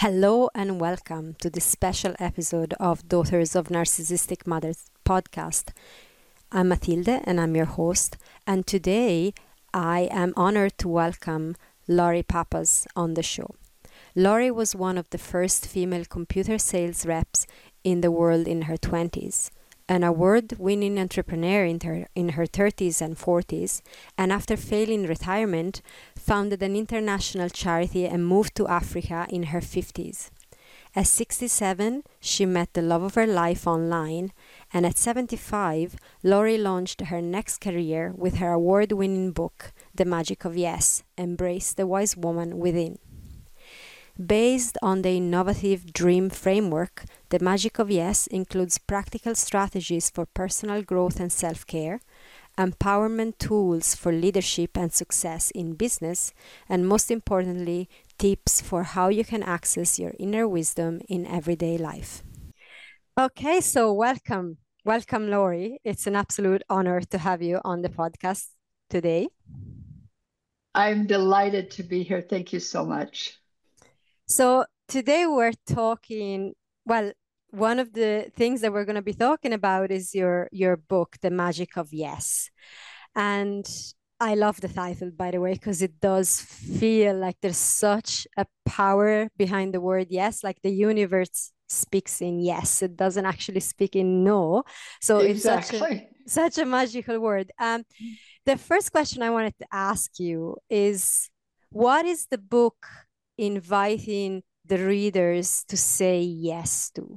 Hello and welcome to this special episode of Daughters of Narcissistic Mothers podcast. I'm Matilde and I'm your host, and today I am honored to welcome Laurie Pappas on the show. Laurie was one of the first female computer sales reps in the world in her 20s, an award-winning entrepreneur in her 30s and 40s, and after failing retirement, founded an international charity and moved to Africa in her 50s. At 67, she met the love of her life online, and at 75, Laurie launched her next career with her award-winning book, The Magic of Yes: Embrace the Wise Woman Within. Based on the innovative DREAM framework, The Magic of Yes includes practical strategies for personal growth and self-care, empowerment tools for leadership and success in business, and most importantly, tips for how you can access your inner wisdom in everyday life. Okay, so welcome. Welcome, Laurie. It's an absolute honor to have you on the podcast today. I'm delighted to be here. Thank you so much. So today we're talking, one of the things that we're going to be talking about is your book, The Magic of Yes. And I love the title, by the way, because it does feel like there's such a power behind the word yes, like the universe speaks in yes. It doesn't actually speak in no. So Exactly. it's such a magical word. The first question I wanted to ask you is, what is the book inviting the readers to say yes to?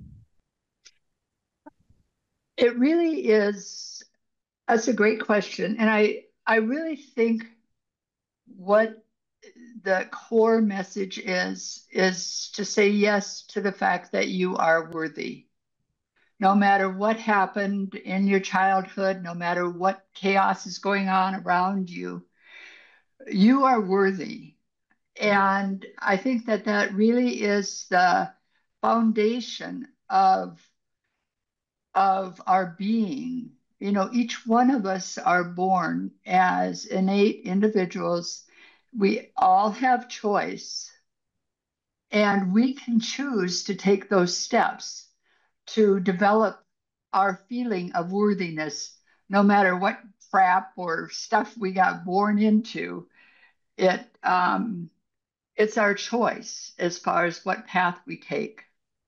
It really is. That's a great question. And I really think what the core message is to say yes to the fact that you are worthy. No matter what happened in your childhood, no matter what chaos is going on around you, you are worthy. And I think that that really is the foundation of our being. You know, each one of us are born as innate individuals. We all have choice, and we can choose to take those steps to develop our feeling of worthiness, no matter what crap or stuff we got born into. It it's our choice as far as what path we take.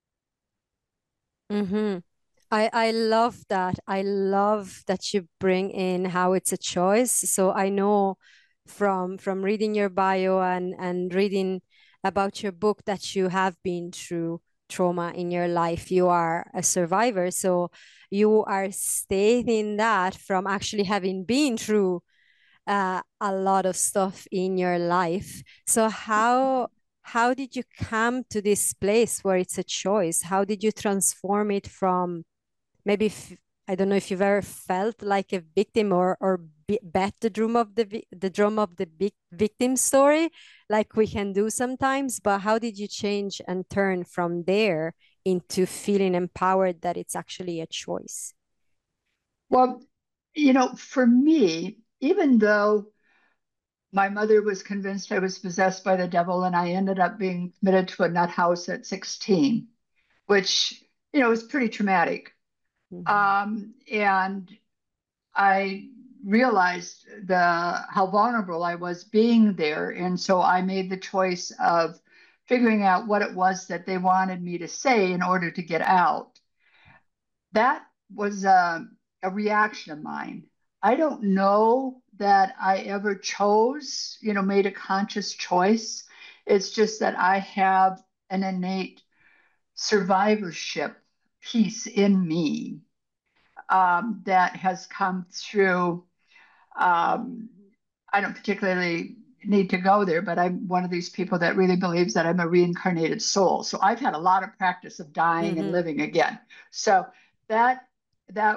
Mm-hmm. I love that. I love that you bring in how it's a choice. So I know from reading your bio and reading about your book that you have been through trauma in your life. You are a survivor. So you are stating that from actually having been through a lot of stuff in your life. So how did you come to this place where it's a choice? How did you transform it from maybe I don't know if you've ever felt like a victim or bet the drum of the drum of the big victim story, like we can do sometimes. But how did you change and turn from there into feeling empowered that it's actually a choice? Well, you know, for me, even though my mother was convinced I was possessed by the devil, and I ended up being committed to a nut house at 16, which, you know, was pretty traumatic. Mhm. And I realized how vulnerable I was being there. And so I made the choice of figuring out what it was that they wanted me to say in order to get out. That was a reaction of mine. I don't know that I ever chose, you know, made a conscious choice. It's just that I have an innate survivorship piece in me that has come through. Um, I don't particularly need to go there, but I'm one of these people that really believes that I'm a reincarnated soul. So I've had a lot of practice of dying and Mhm. living again. So that that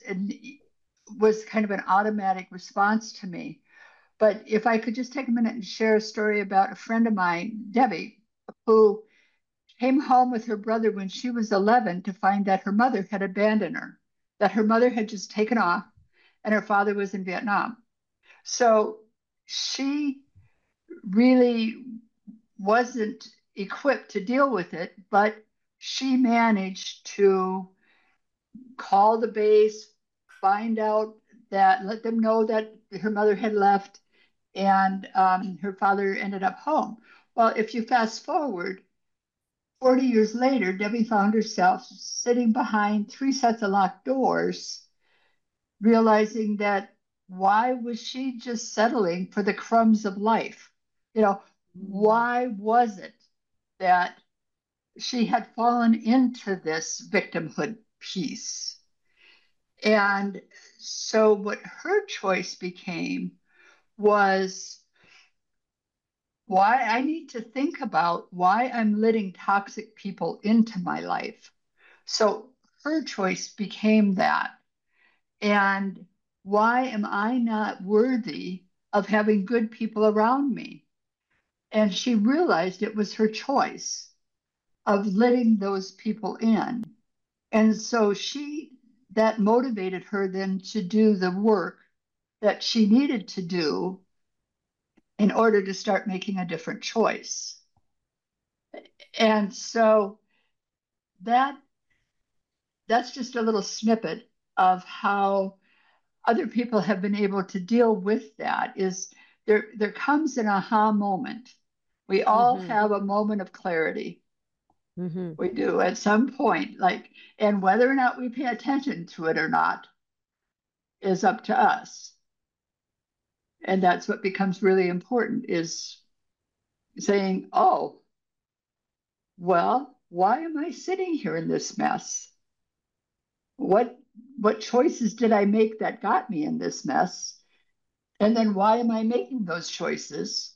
was kind of an automatic response to me. But if I could just take a minute and share a story about a friend of mine, Debbie, who came home with her brother when she was 11 to find that her mother had abandoned her, that her mother had just taken off and her father was in Vietnam. So she really wasn't equipped to deal with it, but she managed to call the base, find out that, let them know that her mother had left, and her father ended up home. Well, if you fast forward 40 years later, Debbie found herself sitting behind three sets of locked doors, realizing that why was she just settling for the crumbs of life? Why was it that she had fallen into this victimhood piece? And so, what her choice became was, why I need to think about why I'm letting toxic people into my life. So, her choice became that. And why am I not worthy of having good people around me? And she realized it was her choice of letting those people in. And so that motivated her then to do the work that she needed to do in order to start making a different choice. And so that that's just a little snippet of how other people have been able to deal with that. Is there comes an aha moment. We all have a moment of clarity. We do at some point, and whether or not we pay attention to it or not is up to us. And that's what becomes really important, is saying, oh, well, why am I sitting here in this mess? What choices did I make that got me in this mess? And then why am I making those choices?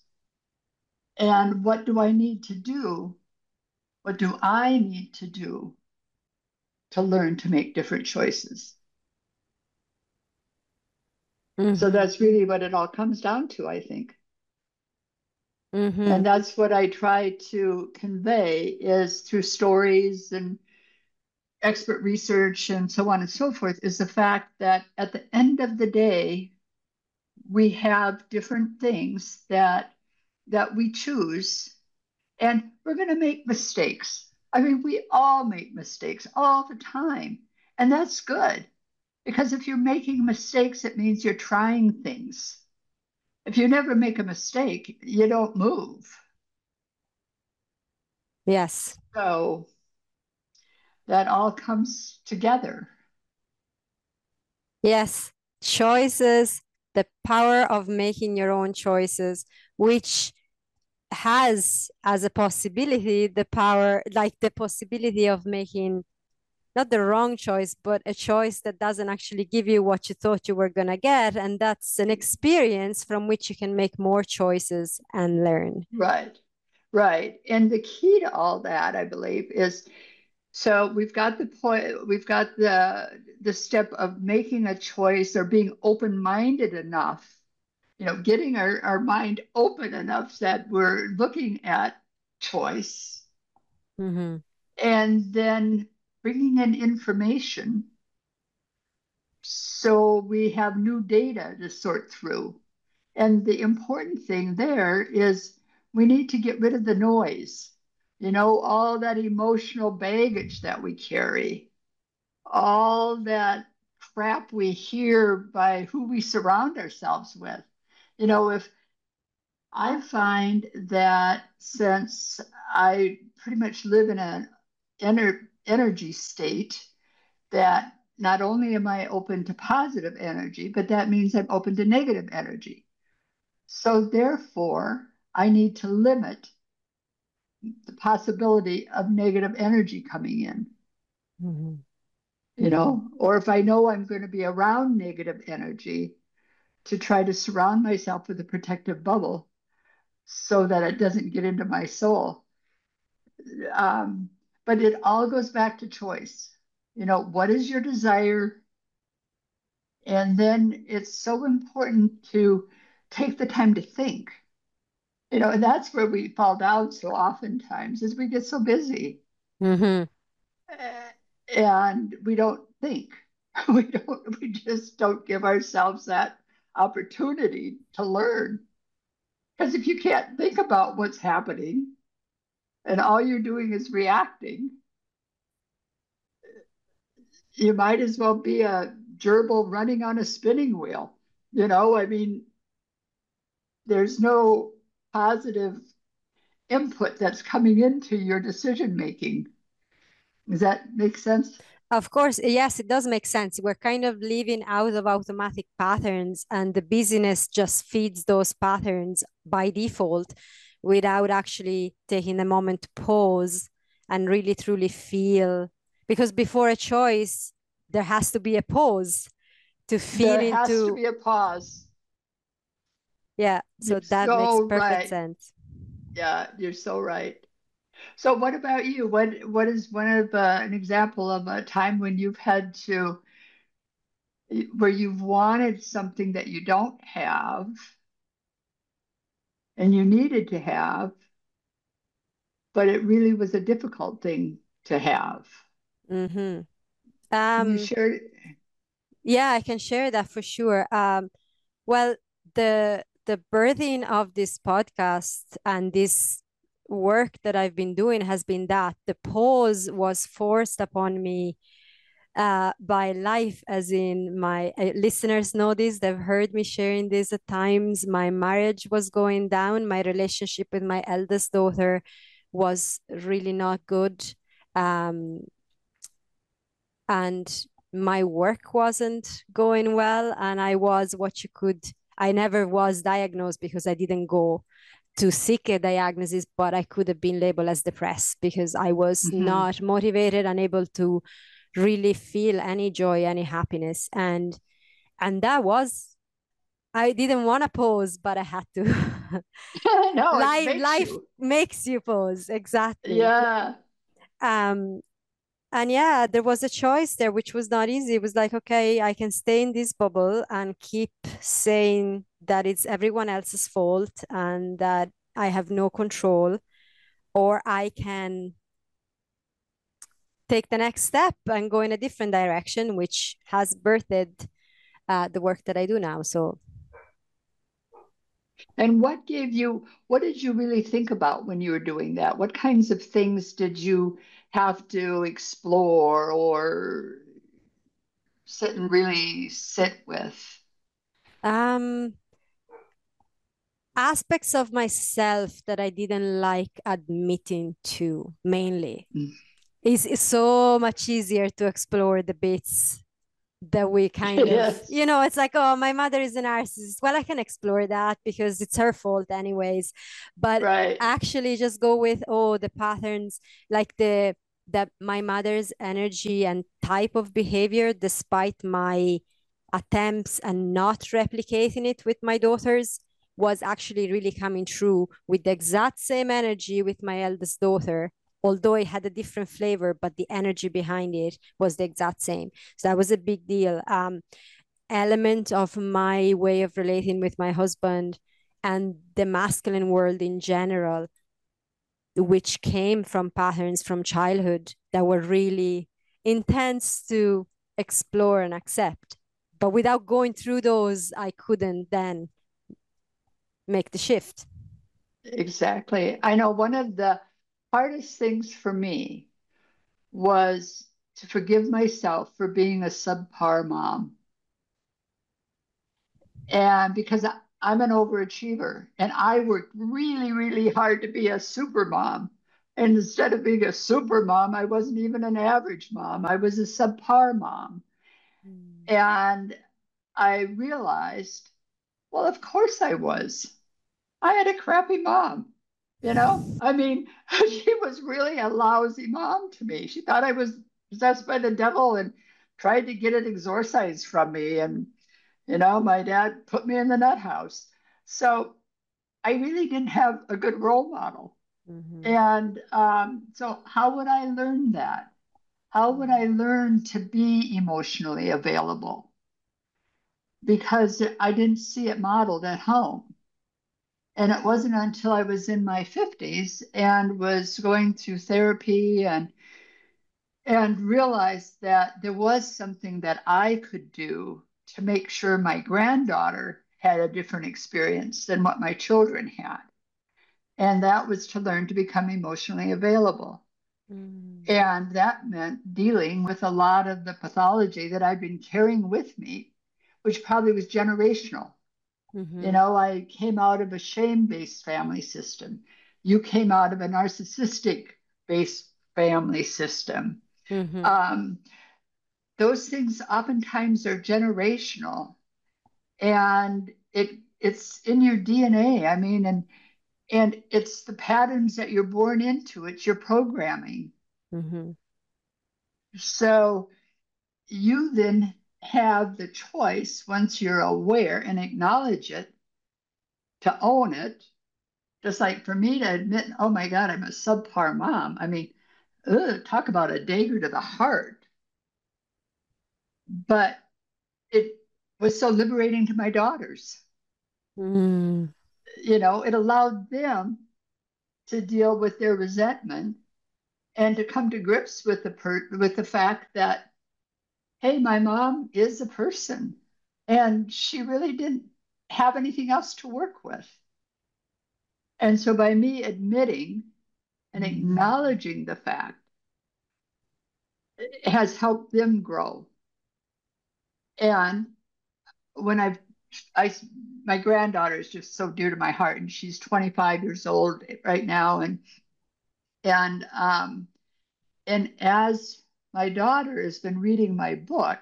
And what do I need to do? What do I need to do to learn to make different choices? So that's really what it all comes down to, I think. And that's what I try to convey, is through stories and expert research and so on and so forth, is the fact that at the end of the day, we have different things that we choose, and we're going to make mistakes. I mean, we all make mistakes all the time, and that's good, because if you're making mistakes, it means you're trying things. If you never make a mistake, you don't move. Yes. So that all comes together. Yes. Choices, the power of making your own choices, which has as a possibility the power, like the possibility of making not the wrong choice, but a choice that doesn't actually give you what you thought you were going to get. And that's an experience from which you can make more choices and learn. Right, right. And the key to all that, I believe, is, so we've got the point, we've got the step of making a choice, or being open-minded enough, getting our mind open enough that we're looking at choice, and then bringing in information so we have new data to sort through. And the important thing there is we need to get rid of the noise, all that emotional baggage that we carry, all that crap we hear by who we surround ourselves with. If I find that, since I pretty much live in an energy state, that not only am I open to positive energy, but that means I'm open to negative energy. So therefore, I need to limit the possibility of negative energy coming in. Or if I know I'm going to be around negative energy, to try to surround myself with a protective bubble so that it doesn't get into my soul. But it all goes back to choice. What is your desire? And then it's so important to take the time to think. And that's where we fall down so oftentimes, is we get so busy. And we don't think. We just don't give ourselves that opportunity to learn. Because if you can't think about what's happening, and all you're doing is reacting, you might as well be a gerbil running on a spinning wheel. I mean, there's no positive input that's coming into your decision making. Does that make sense? Of course, yes, it does make sense. We're kind of living out of automatic patterns, and the busyness just feeds those patterns by default without actually taking a moment to pause and really truly feel. Because before a choice, there has to be a pause to feel There has to into. be a pause. Yeah, so You're that makes so perfect right. sense. Yeah, you're so right. So, what about you? What is one of an example of a time when you've had to, where you've wanted something that you don't have and you needed to have, but it really was a difficult thing to have? Mm-hmm. Can you Um, share? yeah, I can share that for sure. Well, the birthing of this podcast and this work that I've been doing has been that the pause was forced upon me by life, as in my listeners know this, they've heard me sharing this at times. My marriage was going down, my relationship with my eldest daughter was really not good. Um, and my work wasn't going well, and I never was diagnosed because I didn't go to seek a diagnosis, but I could have been labeled as depressed because I was Mhm. not motivated, unable to really feel any joy, any happiness. And that was, I didn't want to pause, but I had to. No, it makes Life you. makes you pause, exactly. Yeah, um and yeah, there was a choice there, which was not easy. It was like, okay, I can stay in this bubble and keep saying that it's everyone else's fault and that I have no control, or I can take the next step and go in a different direction, which has birthed the work that I do now. So, and what did you really think about when you were doing that? What kinds of things did you have to explore or sit with? um, aspects of myself that I didn't like admitting to mainly. Mm. It's so much easier to explore the bits that we kind of, Yes, it's like, oh, my mother is a narcissist. Well, I can explore that because it's her fault anyways. But right. actually just go with, oh, the patterns, like that my mother's energy and type of behavior, despite my attempts and not replicating it with my daughters, was actually really coming true with the exact same energy with my eldest daughter, although it had a different flavor, but the energy behind it was the exact same. So that was a big deal. Element of my way of relating with my husband and the masculine world in general, which came from patterns from childhood that were really intense to explore and accept. But without going through those, I couldn't then make the shift. Exactly. I know one of the hardest things for me was to forgive myself for being a subpar mom. And because I'm an overachiever and I worked really, really hard to be a super mom. And instead of being a super mom, I wasn't even an average mom. I was a subpar mom. Mm. And I realized, well, of course I was. I had a crappy mom. I mean, she was really a lousy mom to me. She thought I was possessed by the devil and tried to get it exorcised from me. And my dad put me in the nut house. So I really didn't have a good role model. Mm-hmm. And so, how would I learn that? How would I learn to be emotionally available? Because I didn't see it modeled at home. And it wasn't until I was in my 50s and was going through therapy and realized that there was something that I could do to make sure my granddaughter had a different experience than what my children had. And that was to learn to become emotionally available. Mm. And that meant dealing with a lot of the pathology that I'd been carrying with me, which probably was generational. You Mm-hmm. know, I came out of a shame-based family system. You came out of a narcissistic-based family system. Mm-hmm. Um, those things oftentimes are generational, and it's in your DNA. I mean, and it's the patterns that you're born into. It's your programming. Mm-hmm. So you then have the choice once you're aware and acknowledge it to own it. Just like for me to admit, oh my God, I'm a subpar mom. I mean, ugh, talk about a dagger to the heart. But it was so liberating to my daughters. Mm. You know, it allowed them to deal with their resentment and to come to grips with with the fact that, hey, my mom is a person, and she really didn't have anything else to work with. And so by me admitting and acknowledging the fact, it has helped them grow. And when I, my granddaughter is just so dear to my heart, and she's 25 years old right now, and um, and as my daughter has been reading my book,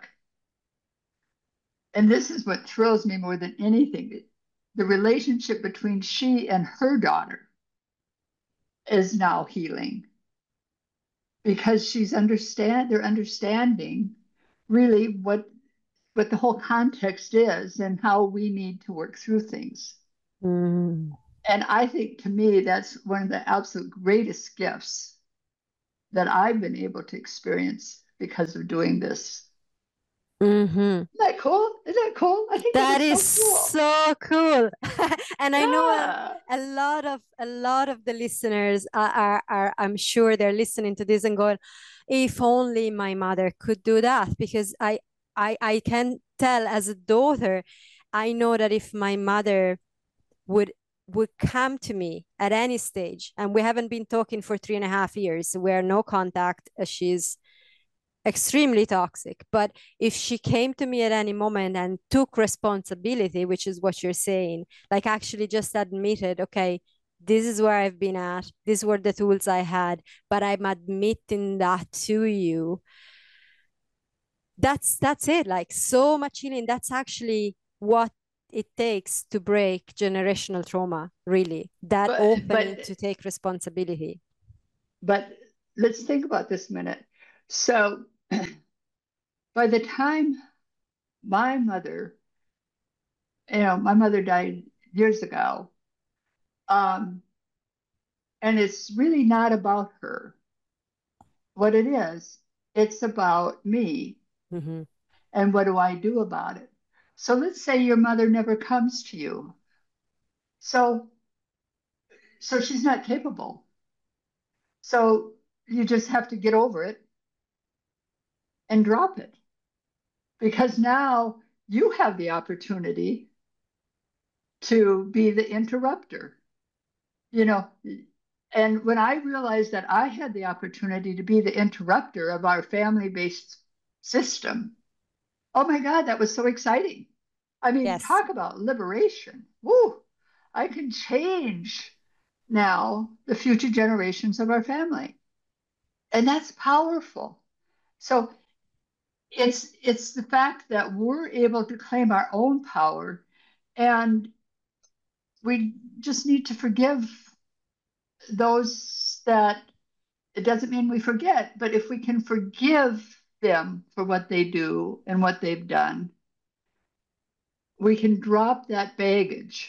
and this is what thrills me more than anything, the relationship between she and her daughter is now healing because they're understanding really what the whole context is and how we need to work through things. Mm. And I think to me, that's one of the absolute greatest gifts that I've been able to experience because of doing this. Mm-hmm. Isn't that cool? Isn't that cool? I think that That is is so cool. so cool. And I know Yeah. a lot of the listeners are I'm sure they're listening to this and going, if only my mother could do that. Because I can tell as a daughter, I know that if my mother would would come to me at any stage, and we haven't been talking for 3.5 years, we're no contact, she's extremely toxic. But if she came to me at any moment and took responsibility, which is what you're saying, like actually just admitted, okay, this is where I've been at, these were the tools I had, but I'm admitting that to you. That's it. Like so much healing. That's actually what it takes to break generational trauma, really. That But opening but to take responsibility. but let's think about this a minute. So by the time my mother, my mother died years ago, um, and it's really not about her. What it is, it's about me Mm-hmm. and what do I do about it. So let's say your mother never comes to you. So so she's not capable. So you just have to get over it and drop it because now you have the opportunity to be the interrupter, you know. And when I realized that I had the opportunity to be the interrupter of our family based system, oh my God, that was so exciting. I mean, Yes. talk about liberation. Woo! I can change now the future generations of our family. And that's powerful. So it's the fact that we're able to claim our own power, and we just need to forgive those that it doesn't mean we forget, but if we can forgive them for what they do and what they've done, we can drop that baggage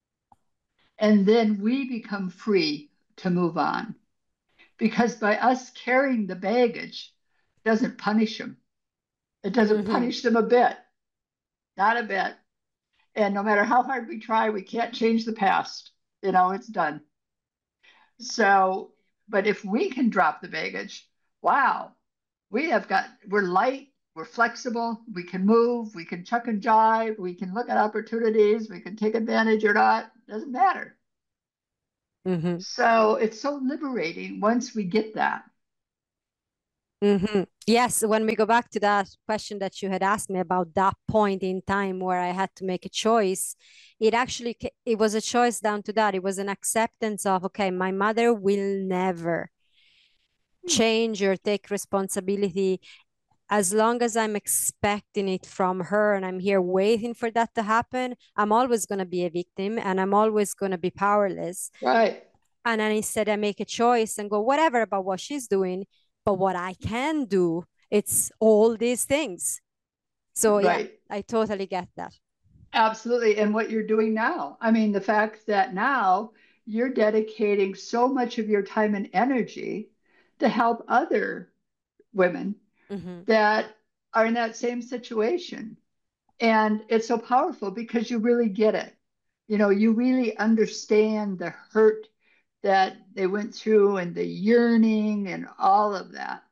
and then we become free to move on. Because by us carrying the baggage doesn't punish them. It doesn't Mm-hmm. punish them a bit, not a bit. And no matter how hard we try, we can't change the past. It's done. So, but if we can drop the baggage, wow, we're light, we're flexible, we can move, we can chuck and jive, we can look at opportunities, we can take advantage or not, doesn't matter. Mm-hmm. So it's so liberating once we get that. Mm-hmm. Yes, when we go back to that question that you had asked me about that point in time where I had to make a choice, it was a choice down to that. It was an acceptance of, okay, my mother will never change or take responsibility as long as I'm expecting it from her and I'm here waiting for that to happen. I'm always going to be a victim and I'm always going to be powerless. Right. And then instead I make a choice and go whatever about what she's doing, but what I can do, it's all these things. So yeah, Right. I totally get that. Absolutely. And what you're doing now, I mean, the fact that now you're dedicating so much of your time and energy to help other women Mm-hmm. that are in that same situation. And it's so powerful because you really get it. You know, you really understand the hurt that they went through and the yearning and all of that.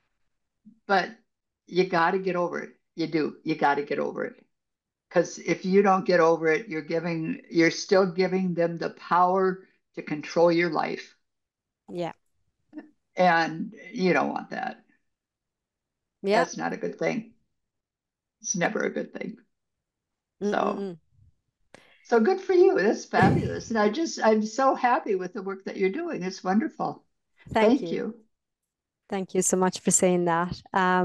But you got to get over it. You do. You got to get over it. Because if you don't get over it, you're still giving them the power to control your life. Yeah. And you don't want that. Yeah. That's not a good thing. It's never a good thing. So, Mm-mm-mm. so good for you. That's fabulous. And I'm so happy with the work that you're doing. It's wonderful. Thank Thank you. you. Thank you so much for saying that.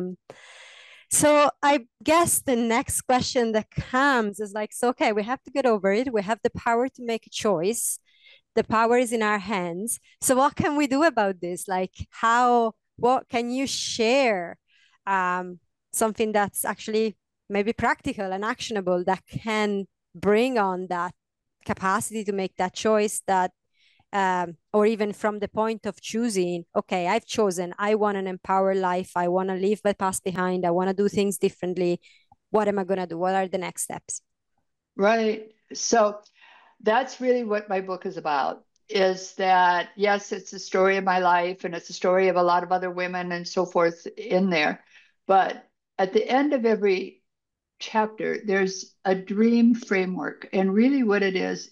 So I guess the next question that comes is like, so okay, we have to get over it. We have the power to make a choice. The power is in our hands. So what can we do about this? Like what can you share? Um, Something that's actually maybe practical and actionable that can bring on that capacity to make that choice that or even from the point of choosing, okay, I've chosen, I want an empowered life. I want to leave my past behind. I want to do things differently. What am I going to do? What are the next steps? Right. So that's really what my book is about. Is that yes, it's a story of my life and it's a story of a lot of other women and so forth in there. But at the end of every chapter, there's a dream framework. And really what it is,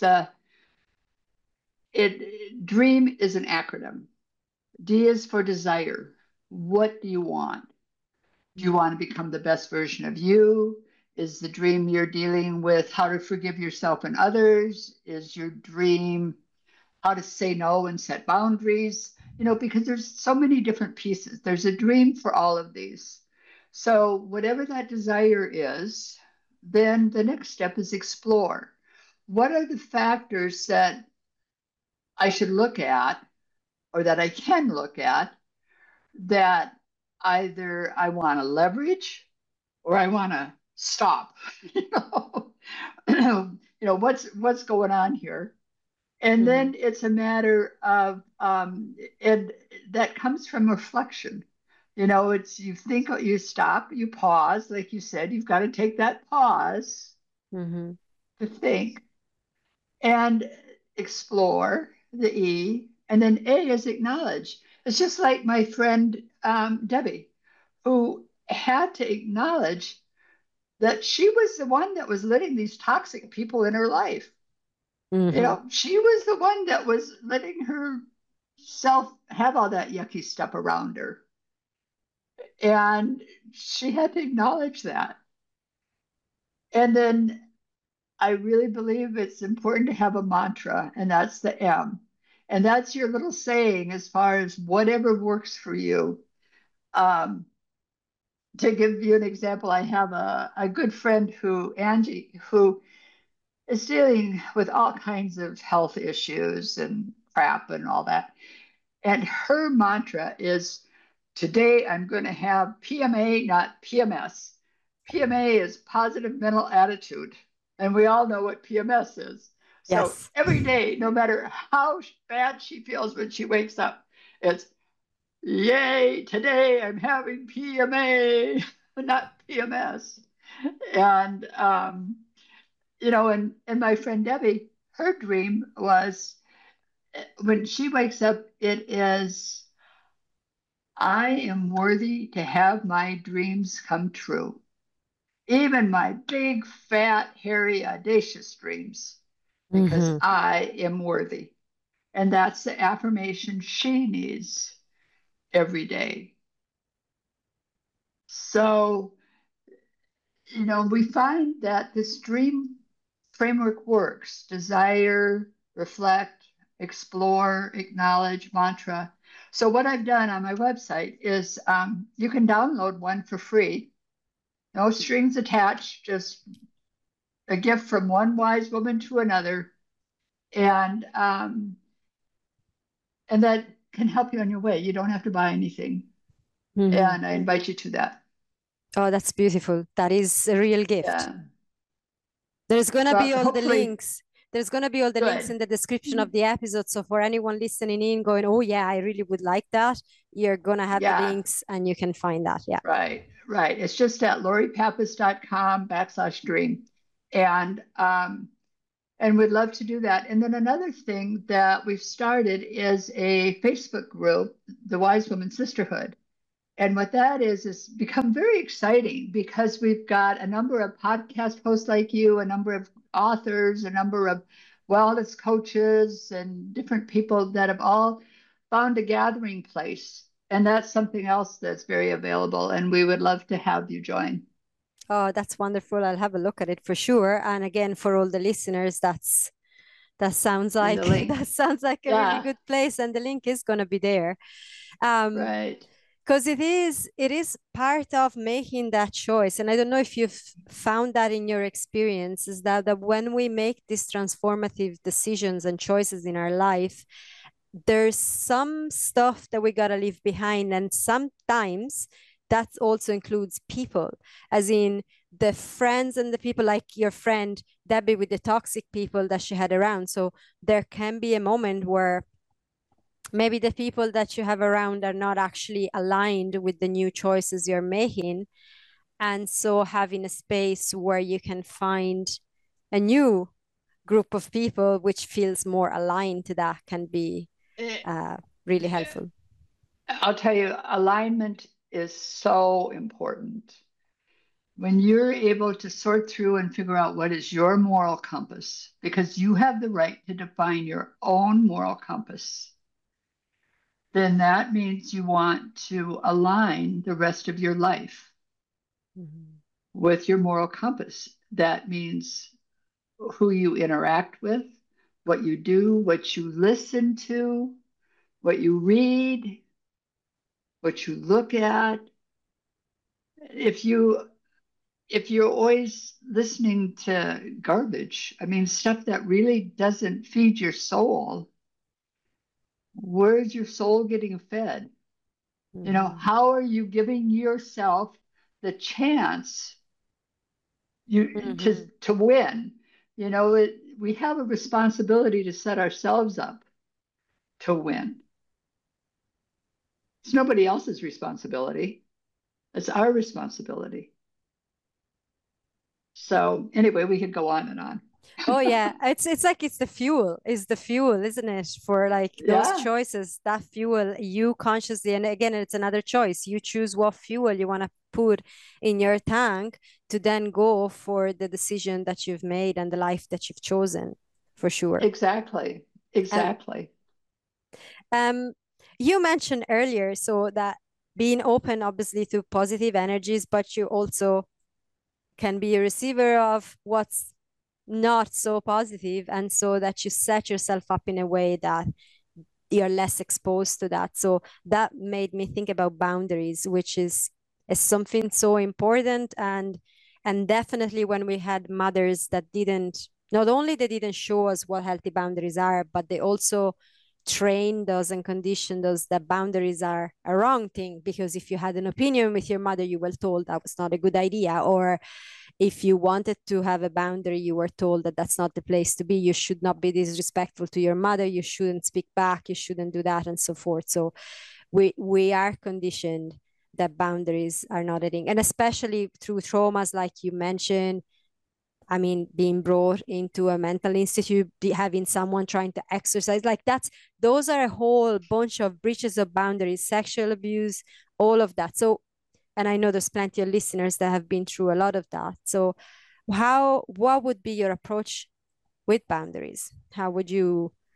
dream is an acronym. D is for desire. What do you want? Do you want to become the best version of you? Is the dream you're dealing with how to forgive yourself and others? Is your dream how to say no and set boundaries? You know, because there's so many different pieces. There's a dream for all of these. So, whatever that desire is, then the next step is explore. What are the factors that I should look at or that I can look at that either I want to leverage or I want to stop? you know, what's going on here? And Mm-hmm. then it's a matter of and that comes from reflection. You know, it's you think, you stop, you pause, like you said, you've got to take that pause Mm-hmm. to think and explore the E, and then A is acknowledge. It's just like my friend Debbie, who had to acknowledge that she was the one that was letting these toxic people in her life. You Mm-hmm. know, she was the one that was letting herself have all that yucky stuff around her. And she had to acknowledge that. And then I really believe it's important to have a mantra, and that's the M. And that's your little saying as far as whatever works for you. Um, to give you an example, I have a good friend Angie, who is dealing with all kinds of health issues and crap and all that. And her mantra is today I'm going to have PMA, not PMS. PMA is positive mental attitude. And we all know what PMS is. So Yes. every day, no matter how bad she feels when she wakes up, it's yay, today I'm having PMA, not PMS. And, and my friend Debbie, her dream was when she wakes up, it is I am worthy to have my dreams come true, even my big, fat, hairy, audacious dreams, because Mm-hmm. I am worthy. And that's the affirmation she needs every day. So, we find that this dream framework works: desire, reflect, explore, acknowledge, mantra. So, what I've done on my website is you can download one for free, no strings attached, just a gift from one wise woman to another. And that can help you on your way. You don't have to buy anything. Mm-hmm. And I invite you to that. Oh, that's beautiful. That is a real gift. Yeah. There's going to be all the Hopefully, links. There's going to be all the links in good. the description of the episode. So for anyone listening in going, oh yeah, I really would like that, you're going to have the Yeah. links and you can find that. Yeah. Right. It's just at loripappas.com/dream. And we'd love to do that. And then another thing that we've started is a Facebook group, the Wise Woman Sisterhood. And what that is become very exciting because we've got a number of podcast hosts like you, a number of authors, a number of wellness coaches, and different people that have all found a gathering place. And that's something else that's very available. And we would love to have you join. Oh, that's wonderful. I'll have a look at it for sure. And again, for all the listeners, that sounds like a really good place, and the link is going to be there. Right. Because it is part of making that choice. And I don't know if you've found that in your experience, is that when we make these transformative decisions and choices in our life, there's some stuff that we got to leave behind. And sometimes that also includes people, as in the friends and the people like your friend Debbie with the toxic people that she had around. So there can be a moment where maybe the people that you have around are not actually aligned with the new choices you're making. And so having a space where you can find a new group of people which feels more aligned to that can be really helpful. I'll tell you, alignment is so important. When you're able to sort through and figure out what is your moral compass, because you have the right to define your own moral compass, then that means you want to align the rest of your life with your moral compass. That means who you interact with, what you do, what you listen to, what you read, what you look at. If you're always listening to garbage, I mean, stuff that really doesn't feed your soul, where's your soul getting fed? How are you giving yourself the chance to win? We have a responsibility to set ourselves up to win. It's nobody else's responsibility. It's our responsibility. So anyway, we could go on and on. Oh yeah, it's like it's the fuel, isn't it? For like those choices, that fuel, you consciously, and again, it's another choice. You choose what fuel you want to put in your tank to then go for the decision that you've made and the life that you've chosen, for sure. Exactly. You mentioned earlier, so that being open, obviously, to positive energies, but you also can be a receiver of what's not so positive, and so that you set yourself up in a way that you're less exposed to that. So that made me think about boundaries, which is something so important. And definitely when we had mothers that not only they didn't show us what healthy boundaries are, but they also trained us and conditioned us that boundaries are a wrong thing, because if you had an opinion with your mother, you were told that was not a good idea, or if you wanted to have a boundary, you were told that that's not the place to be. You should not be disrespectful to your mother. You shouldn't speak back. You shouldn't do that, and so forth. So we are conditioned that boundaries are not a thing. And especially through traumas, like you mentioned, I mean, being brought into a mental institute, having someone trying to exercise, like those are a whole bunch of breaches of boundaries, sexual abuse, all of that. So, and I know there's plenty of listeners that have been through a lot of that. So what would be your approach with boundaries? How would you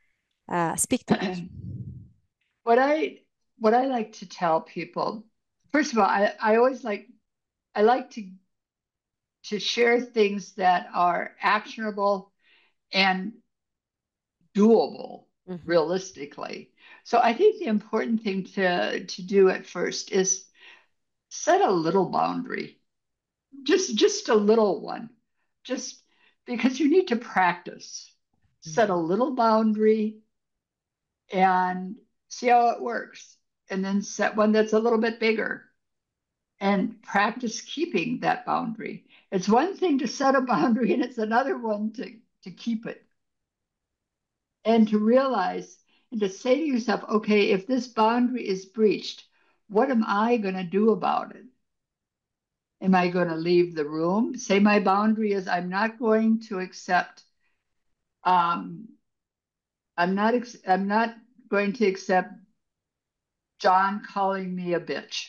Speak to that. What I like to tell people, first of all, I always I like to share things that are actionable and doable Mm-hmm. realistically. So I think the important thing to do at first is set a little boundary, just a little one, just because you need to practice. Set a Mm-hmm. little boundary and see how it works, and then set one that's a little bit bigger and practice keeping that boundary. It's one thing to set a boundary, and it's another one to keep it and to realize and to say to yourself, okay, if this boundary is breached, what am I going to do about it? Am I going to leave the room? Say my boundary is I'm not going to accept, um, I'm not going to accept John calling me a bitch.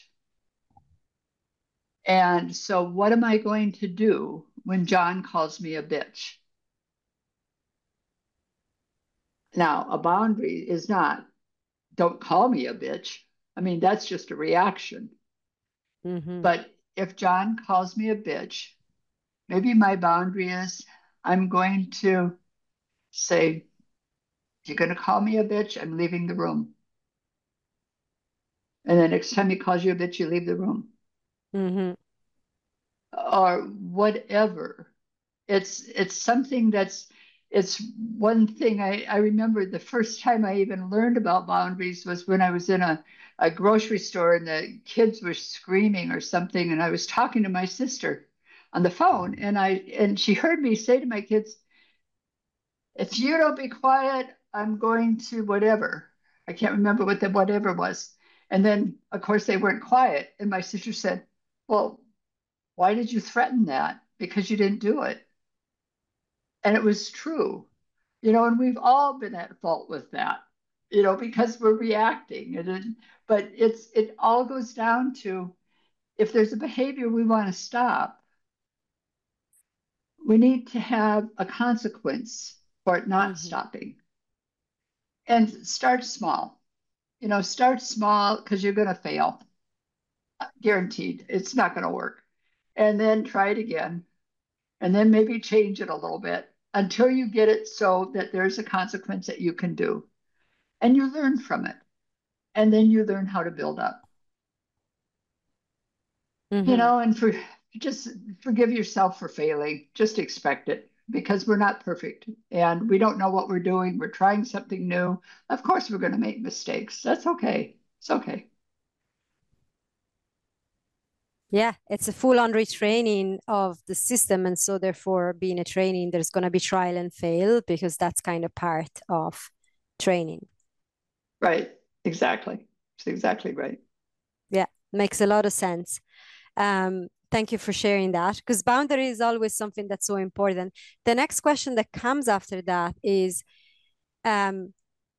And so what am I going to do when John calls me a bitch? Now, a boundary is not, don't call me a bitch. I mean, that's just a reaction. Mm-hmm. But if John calls me a bitch, maybe my boundary is I'm going to say, if you're going to call me a bitch, I'm leaving the room. And the next time he calls you a bitch, you leave the room. Mm-hmm. Or whatever. It's something that's it's one thing I remember the first time I even learned about boundaries was when I was in a grocery store and the kids were screaming or something, and I was talking to my sister on the phone, and she heard me say to my kids, if you don't be quiet, I'm going to whatever. I can't remember what the whatever was. And then of course they weren't quiet. And my sister said, well, why did you threaten that? Because you didn't do it. And it was true, and we've all been at fault with that, because we're reacting. But it all goes down to if there's a behavior we want to stop, we need to have a consequence for it not Mm-hmm. stopping. And start small, start small because you're going to fail. Guaranteed, it's not going to work. And then try it again. And then maybe change it a little bit until you get it so that there's a consequence that you can do. And you learn from it. And then you learn how to build up, Mm-hmm. and just forgive yourself for failing. Just expect it because we're not perfect and we don't know what we're doing. We're trying something new. Of course, we're going to make mistakes. That's okay. It's okay. Yeah, it's a full-on retraining of the system, and so therefore, being a training, there's going to be trial and fail because that's kind of part of training. Right. Exactly. It's exactly right. Yeah, makes a lot of sense. Thank you for sharing that because boundary is always something that's so important. The next question that comes after that is, um,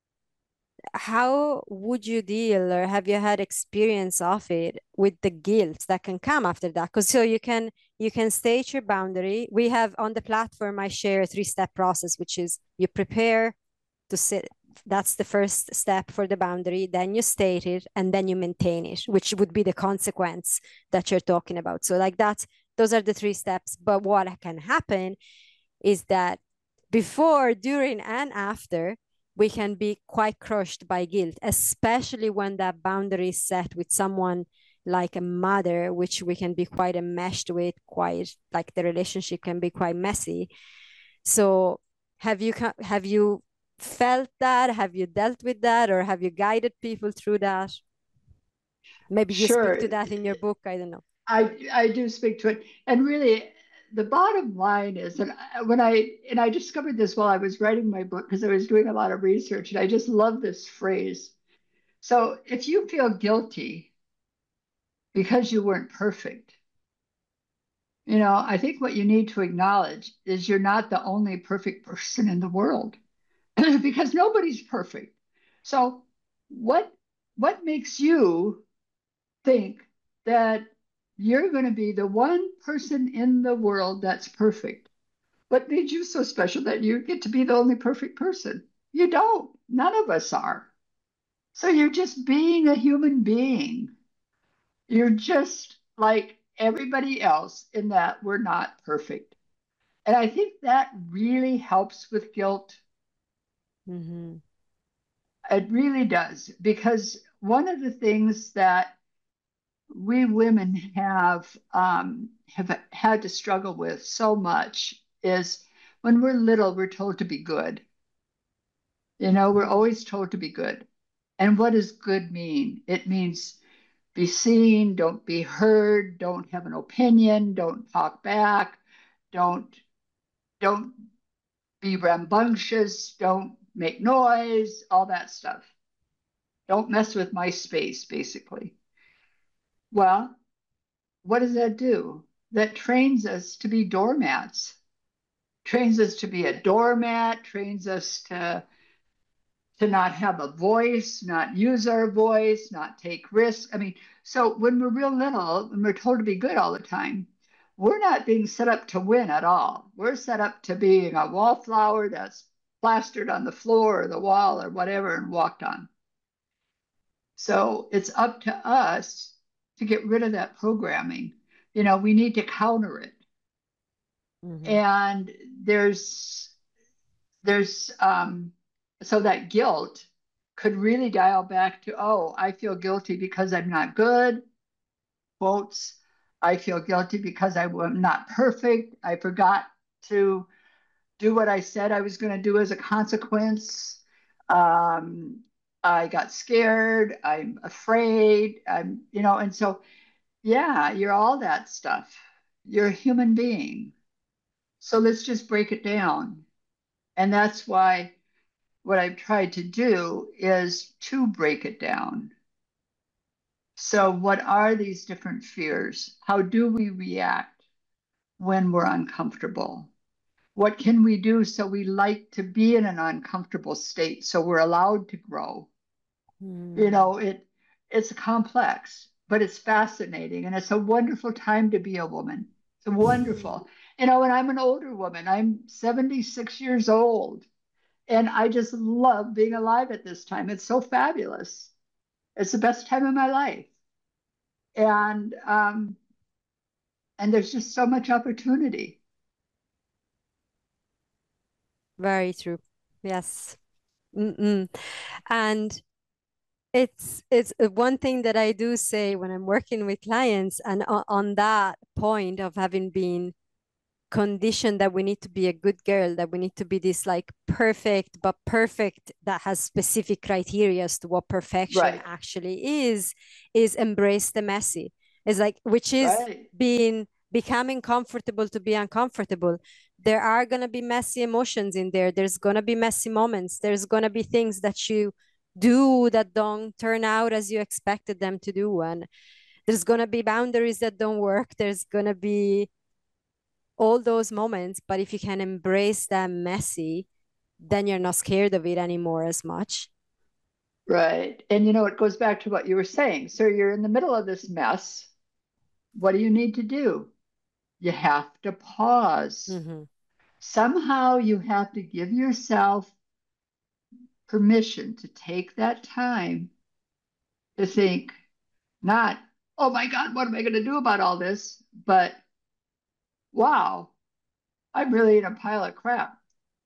how would you deal or have you had experience of it with the guilt that can come after that? Because so you can state your boundary. We have on the platform, I share a three-step process, which is you prepare to sit. That's the first step for the boundary. Then you state it and then you maintain it, which would be the consequence that you're talking about. So like that, those are the three steps. But what can happen is that before, during, and after, we can be quite crushed by guilt, especially when that boundary is set with someone like a mother, which we can be quite enmeshed with, quite like the relationship can be quite messy. So have you felt that? Have you dealt with that, or have you guided people through that? Maybe you speak Sure. to that in your book. I don't know. I do speak to it. And really, the bottom line is, and I discovered this while I was writing my book because I was doing a lot of research, and I just love this phrase. So if you feel guilty because you weren't perfect, I think what you need to acknowledge is you're not the only perfect person in the world because nobody's perfect. So what what makes you think that you're going to be the one person in the world that's perfect? What made you so special that you get to be the only perfect person? You don't. None of us are. So you're just being a human being. You're just like everybody else in that we're not perfect. And I think that really helps with guilt. Mm-hmm. It really does, because one of the things that we women have had to struggle with so much is when we're little, we're told to be good. You know, we're always told to be good. And what does good mean? It means be seen, don't be heard, don't have an opinion, don't talk back, don't don't be rambunctious, don't make noise, all that stuff. Don't mess with my space, basically. Well, what does that do? That trains us to be doormats, trains us to be a doormat, trains us to not have a voice, not use our voice, not take risks. I mean, so when we're real little and we're told to be good all the time, we're not being set up to win at all. We're set up to being a wallflower that's plastered on the floor or the wall or whatever and walked on. So it's up to us to get rid of that programming. You know, we need to counter it. Mm-hmm. And there's so that guilt could really dial back to, oh, I feel guilty because I'm not good, quotes. I feel guilty because I'm not perfect. I forgot to do what I said I was going to do as a consequence. Um, I got scared. I'm afraid. And so, yeah, you're all that stuff. You're a human being. So let's just break it down. And that's why what I've tried to do is to break it down. So, what are these different fears? How do we react when we're uncomfortable? What can we do so we like to be in an uncomfortable state so we're allowed to grow? You Mm. know, it's complex, but it's fascinating and it's a wonderful time to be a woman. It's wonderful. And I'm an older woman. I'm 76 years old. And I just love being alive at this time. It's so fabulous. It's the best time of my life. And and there's just so much opportunity. Very true. Yes. Mm-mm. And it's one thing that I do say when I'm working with clients, and on that point of having been conditioned that we need to be a good girl, that we need to be this like perfect, but perfect that has specific criteria as to what perfection Right, actually is embrace the messy. It's like, which is right, becoming comfortable to be uncomfortable. There are going to be messy emotions in there. There's going to be messy moments. There's going to be things that you do that don't turn out as you expected them to do. And there's going to be boundaries that don't work. There's going to be all those moments, but if you can embrace that messy, then you're not scared of it anymore as much. right. And it goes back to what you were saying. So you're in the middle of this mess. What do you need to do? You have to pause. Mm-hmm. Somehow you have to give yourself permission to take that time to think, not, oh my God, what am I going to do about all this? But wow, I'm really in a pile of crap.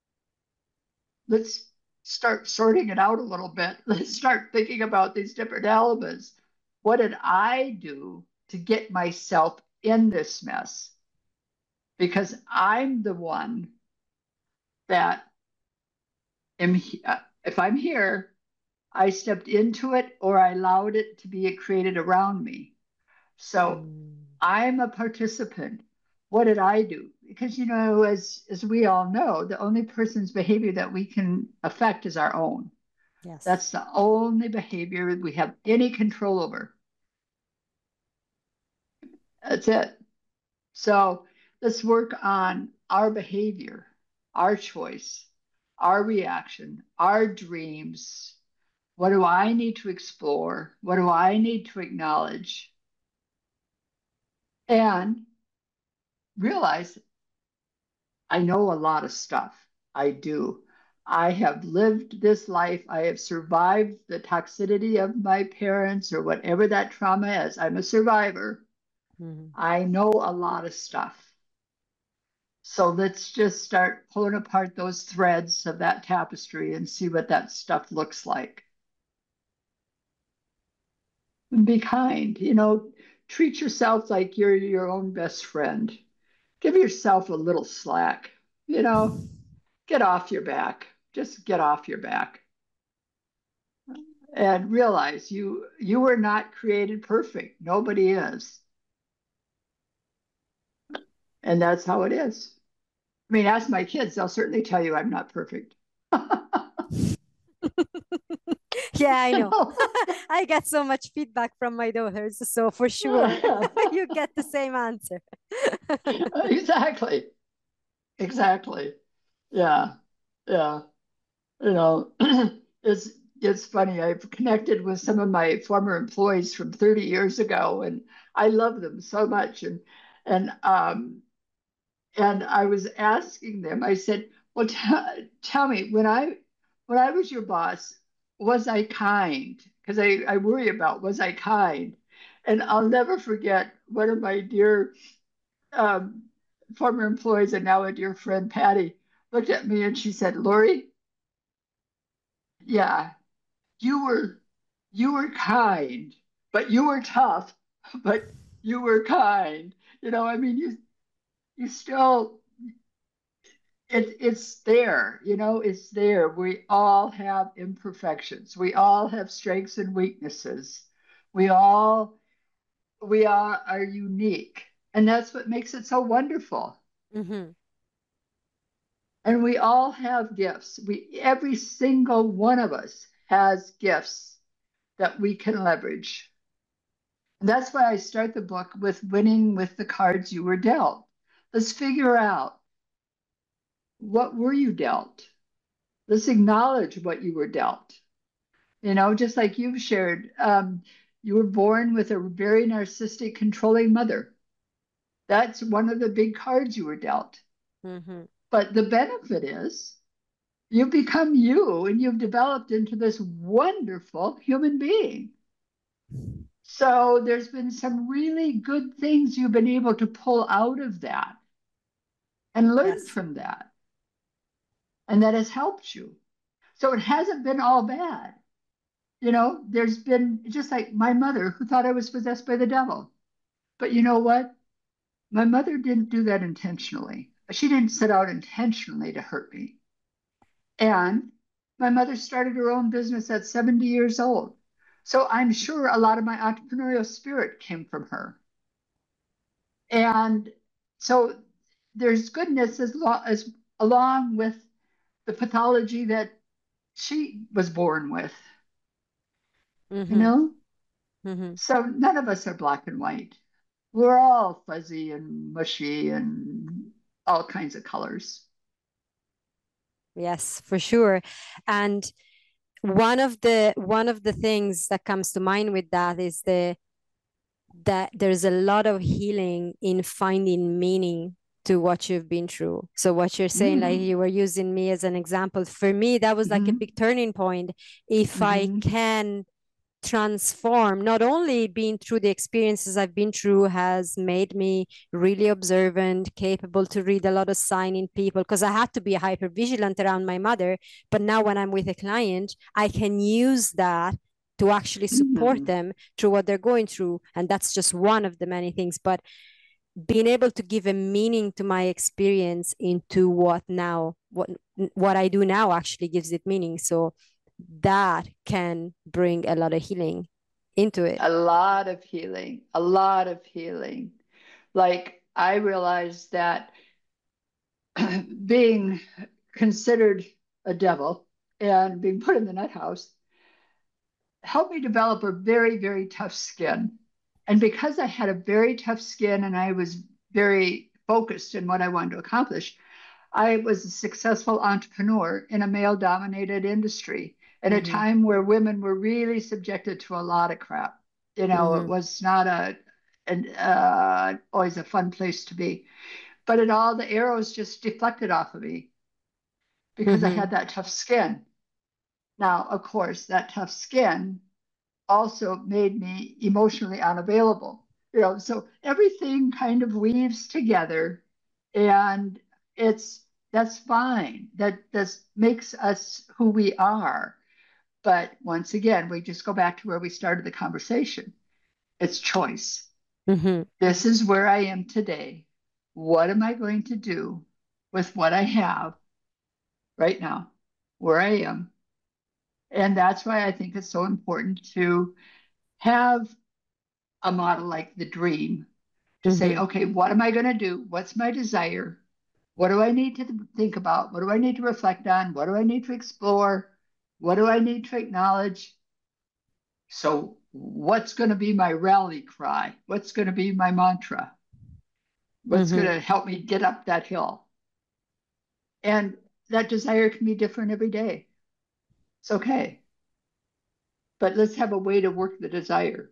Let's start sorting it out a little bit. Let's start thinking about these different elements. What did I do to get myself in this mess? Because I'm the one that am, if I'm here, I stepped into it or I allowed it to be created around me. So Mm. I'm a participant. What did I do? Because as we all know, the only person's behavior that we can affect is our own. Yes. That's the only behavior we have any control over. That's it. So let's work on our behavior, our choice, our reaction, our dreams. What do I need to explore? What do I need to acknowledge? And realize I know a lot of stuff. I do. I have lived this life. I have survived the toxicity of my parents or whatever that trauma is. I'm a survivor. Mhm. I know a lot of stuff. So let's just start pulling apart those threads of that tapestry and see what that stuff looks like. And be kind, treat yourself like you're your own best friend. Give yourself a little slack, you know, get off your back. Just get off your back and realize you were not created perfect. Nobody is. And that's how it is. I mean, ask my kids, they'll certainly tell you I'm not perfect. Yeah, I You know. know? I get so much feedback from my daughters, so for sure you get the same answer. Exactly. Exactly. Yeah. Yeah. You know, it's it's funny. I've connected with some of my former employees from 30 years ago, and I love them so much. And and I was asking them. I said, "Well, tell me, when I was your boss, was I kind? Because I worry about was I kind." And I'll never forget one of my dear um, former employees and now a dear friend, Patty, looked at me and she said, "Lori, yeah, you were you were kind, but you were tough, but you were kind." I mean, you still it's there, it's there. We all have imperfections. We all have strengths and weaknesses. We all are unique. And that's what makes it so wonderful. Hmm. And we all have gifts. Every single one of us has gifts that we can leverage. And that's why I start the book with winning with the cards you were dealt. Let's figure out, what were you dealt? Let's acknowledge what you were dealt. Just like you've shared, you were born with a very narcissistic, controlling mother. That's one of the big cards you were dealt. Hmm. But the benefit is you've become you and you've developed into this wonderful human being. So there's been some really good things you've been able to pull out of that and learn Yes. from that. And that has helped you. So it hasn't been all bad. There's been just like my mother who thought I was possessed by the devil. But you know what? My mother didn't do that intentionally. She didn't set out intentionally to hurt me. And my mother started her own business at 70 years old. So I'm sure a lot of my entrepreneurial spirit came from her. And so there's goodness as along with the pathology that she was born with, you Hmm. know? Hmm. So none of us are black and white. We're all fuzzy and mushy and all kinds of colors. Yes, for sure. And one of the things that comes to mind with that is that there's a lot of healing in finding meaning to what you've been through. So what you're saying, like Mm-hmm. you were using me as an example, for me that was like a Mm-hmm. big turning point. If I Mm-hmm. can transform, not only being through the experiences I've been through has made me really observant, capable to read a lot of sign in people, because I had to be hyper vigilant around my mother. But now when I'm with a client, I can use that to actually support Mm-hmm. them through what they're going through. And that's just one of the many things. But being able to give a meaning to my experience into what I do now actually gives it meaning. So that can bring a lot of healing into it. A lot of healing, a lot of healing. Like I realized that being considered a devil and being put in the nut house helped me develop a very, very tough skin. And because I had a very tough skin and I was very focused in what I wanted to accomplish, I was a successful entrepreneur in a male dominated industry at a Mm-hmm. time where women were really subjected to a lot of crap. It Mm-hmm. was not always a fun place to be. But it all the arrows just deflected off of me. because I Mm-hmm. had that tough skin. Now, of course, that tough skin also made me emotionally unavailable. So everything kind of weaves together, and it's that's fine. That makes us who we are. But once again, we just go back to where we started the conversation. It's choice. Mm-hmm. This is where I am today. What am I going to do with what I have right now, where I am? And that's why I think it's so important to have a model like the dream, to say, Mm-hmm. okay, what am I going to do? What's my desire? What do I need to think about? What do I need to reflect on? What do I need to explore? What do I need to acknowledge? So, what's going to be my rally cry? What's going to be my mantra? What's going Mm-hmm. to help me get up that hill? And that desire can be different every day. It's okay. But let's have a way to work the desire.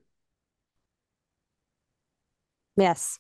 Yes.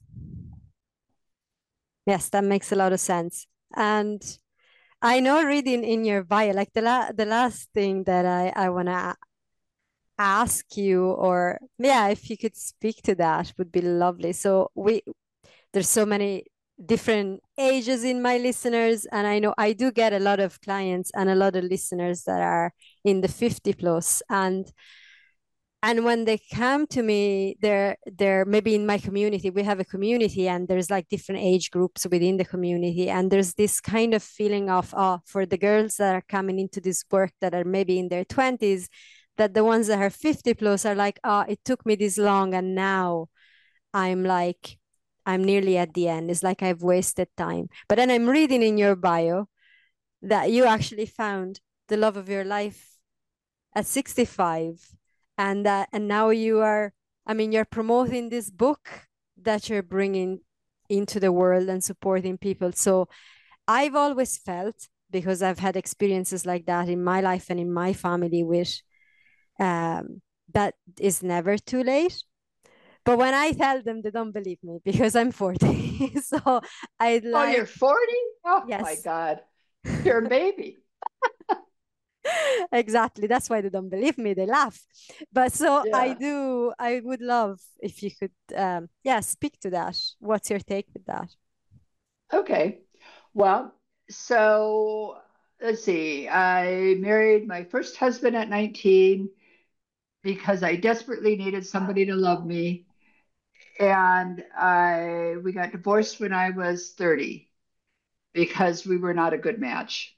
Yes, that makes a lot of sense. And I know reading in your bio, like the last thing that I want to ask you, or yeah, if you could speak to that would be lovely. So there's so many different ages in my listeners, and I know I do get a lot of clients and a lot of listeners that are in the 50 plus, and when they come to me, they're maybe in my community. We have a community, and there's like different age groups within the community, and there's this kind of feeling of, oh, for the girls that are coming into this work that are maybe in their 20s, that the ones that are 50 plus are like, oh, it took me this long, and now I'm like, I'm nearly at the end. It's like I've wasted time. But then I'm reading in your bio that you actually found the love of your life at 65, and now you are, I mean, you're promoting this book that you're bringing into the world and supporting people. So I've always felt, because I've had experiences like that in my life and in my family, with that is never too late. But when I tell them, they don't believe me because I'm 40. So I'd Oh, like, you're 40? Oh my yes. God. You're a baby. Exactly. That's why they don't believe me. They laugh. But so Yeah. I would love if you could, yeah, speak to that. What's your take with that? Okay. Well, so let's see. I married my first husband at 19 because I desperately needed somebody to love me. And we got divorced when I was 30 because we were not a good match.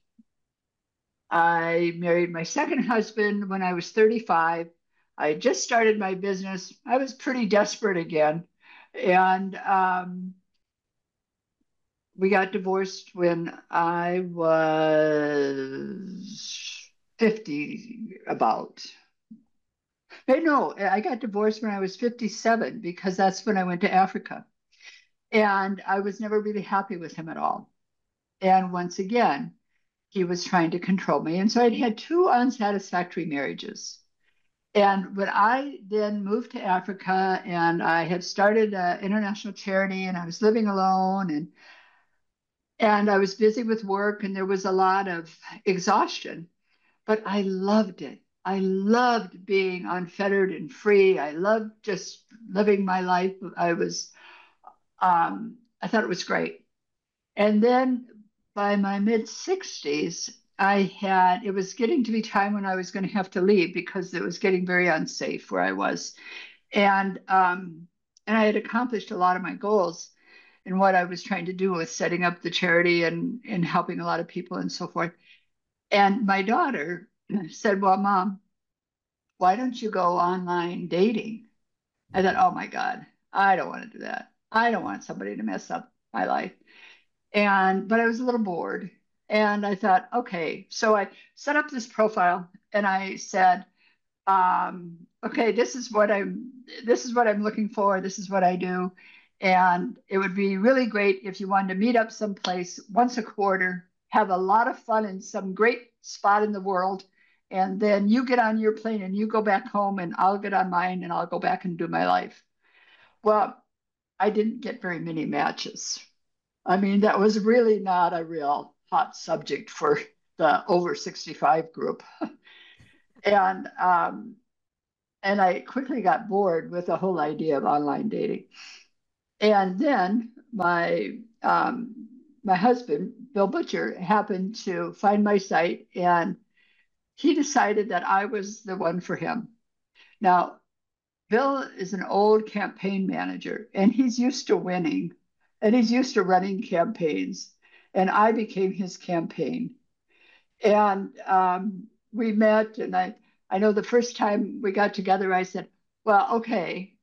I married my second husband when I was 35. I just started my business. I was pretty desperate again. And we got divorced when I was 50, about. No, I got divorced when I was 57 because that's when I went to Africa. And I was never really happy with him at all. And once again, he was trying to control me. And so I'd had two unsatisfactory marriages. And when I then moved to Africa and I had started an international charity and I was living alone and I was busy with work and there was a lot of exhaustion, but I loved it. I loved being unfettered and free. I loved just living my life. I thought it was great. And then by my mid 60s, it was getting to be time when I was going to have to leave because it was getting very unsafe where I was. And I had accomplished a lot of my goals in what I was trying to do with setting up the charity and helping a lot of people and so forth. And my daughter said, well, Mom, why don't you go online dating? I thought, oh my God, I don't want to do that. I don't want somebody to mess up my life. But I was a little bored. And I thought, okay. So I set up this profile and I said, okay, this is what I'm looking for. This is what I do. And it would be really great if you wanted to meet up someplace once a quarter, have a lot of fun in some great spot in the world. And then you get on your plane and you go back home, and I'll get on mine and I'll go back and do my life. Well, I didn't get very many matches. I mean, that was really not a real hot subject for the over 65 group. and and I quickly got bored with the whole idea of online dating. And then my husband, Bill Butcher, happened to find my site, and he decided that I was the one for him. Now, Bill is an old campaign manager, and he's used to winning, and he's used to running campaigns. And I became his campaign. And we met, and I know the first time we got together, I said, well, okay,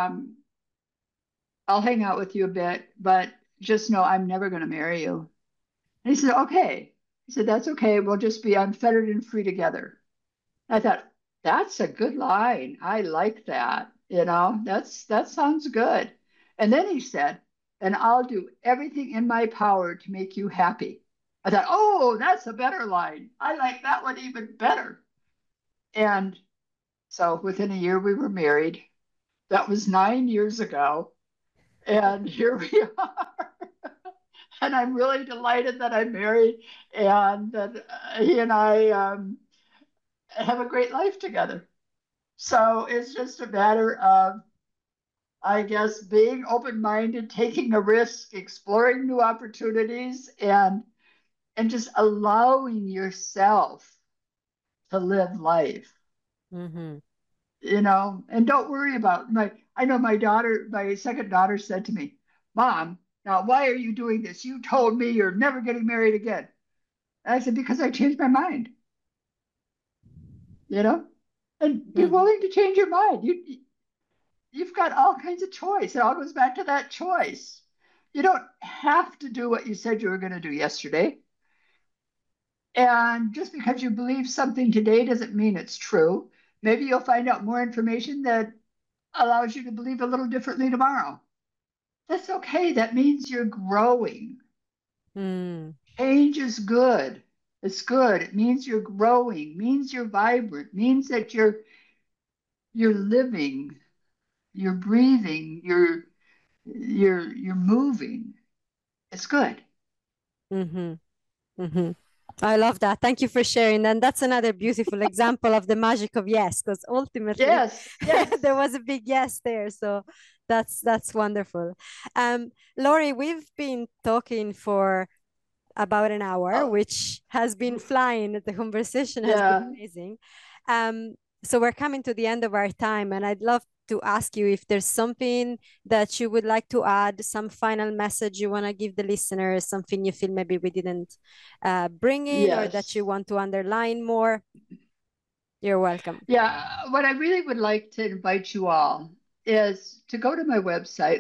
I'll hang out with you a bit, but just know I'm never going to marry you. And he said, okay. He said, that's okay. We'll just be unfettered and free together. I thought, that's a good line. I like that. That sounds good. And then he said, and I'll do everything in my power to make you happy. I thought, oh, that's a better line. I like that one even better. And so within a year, we were married. That was 9 years ago. And here we are. And I'm really delighted that I'm married and that he and I have a great life together. So it's just a matter of, I guess, being open-minded, taking a risk, exploring new opportunities, and just allowing yourself to live life. Mm-hmm. And don't worry about I know my second daughter said to me, Mom, now why are you doing this? You told me you're never getting married again. And I said, because I changed my mind. And be willing to change your mind. You've got all kinds of choice. It all goes back to that choice. You don't have to do what you said you were going to do yesterday. And just because you believe something today doesn't mean it's true. Maybe you'll find out more information that allows you to believe a little differently tomorrow. That's okay. That means you're growing. Change is good. It's good. It means you're growing, means you're vibrant, means that you're living, you're breathing, you're moving. It's good. Mm-hmm. Mm-hmm. I love that. Thank you for sharing. And that's another beautiful example of the magic of yes, because ultimately yes. there was a big yes there. So that's wonderful. Lori, we've been talking for about an hour, which has been flying. The conversation has been amazing. So we're coming to the end of our time, and I'd love to ask you if there's something that you would like to add, some final message you want to give the listeners, something you feel maybe we didn't bring in or that you want to underline more. You're welcome. Yeah, what I really would like to invite you all is to go to my website,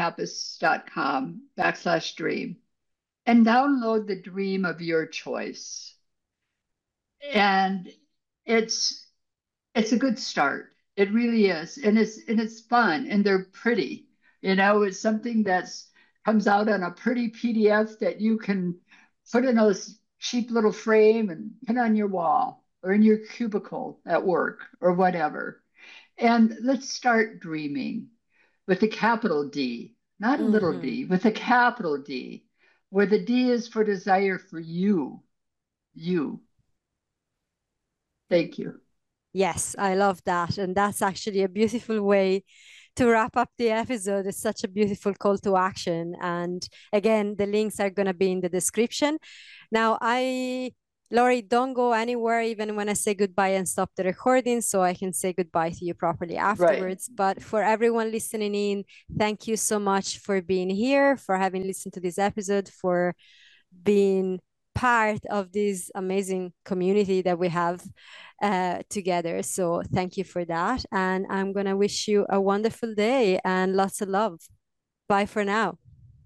loripappas.com/dream, and download the dream of your choice. And it's a good start. It really is. And it's fun, and they're pretty. It's something that's comes out on a pretty PDF that you can put in a cheap little frame and pin on your wall or in your cubicle at work or whatever. And let's start dreaming with a capital D, not a little d, with a capital D, where the D is for desire for you. Thank you. Yes, I love that. And that's actually a beautiful way to wrap up the episode. It's such a beautiful call to action. And again, the links are going to be in the description. Now, Lori, don't go anywhere even when I say goodbye and stop the recording so I can say goodbye to you properly afterwards. Right. But for everyone listening in, thank you so much for being here, for having listened to this episode, for being part of this amazing community that we have together. So thank you for that. And I'm going to wish you a wonderful day and lots of love. Bye for now.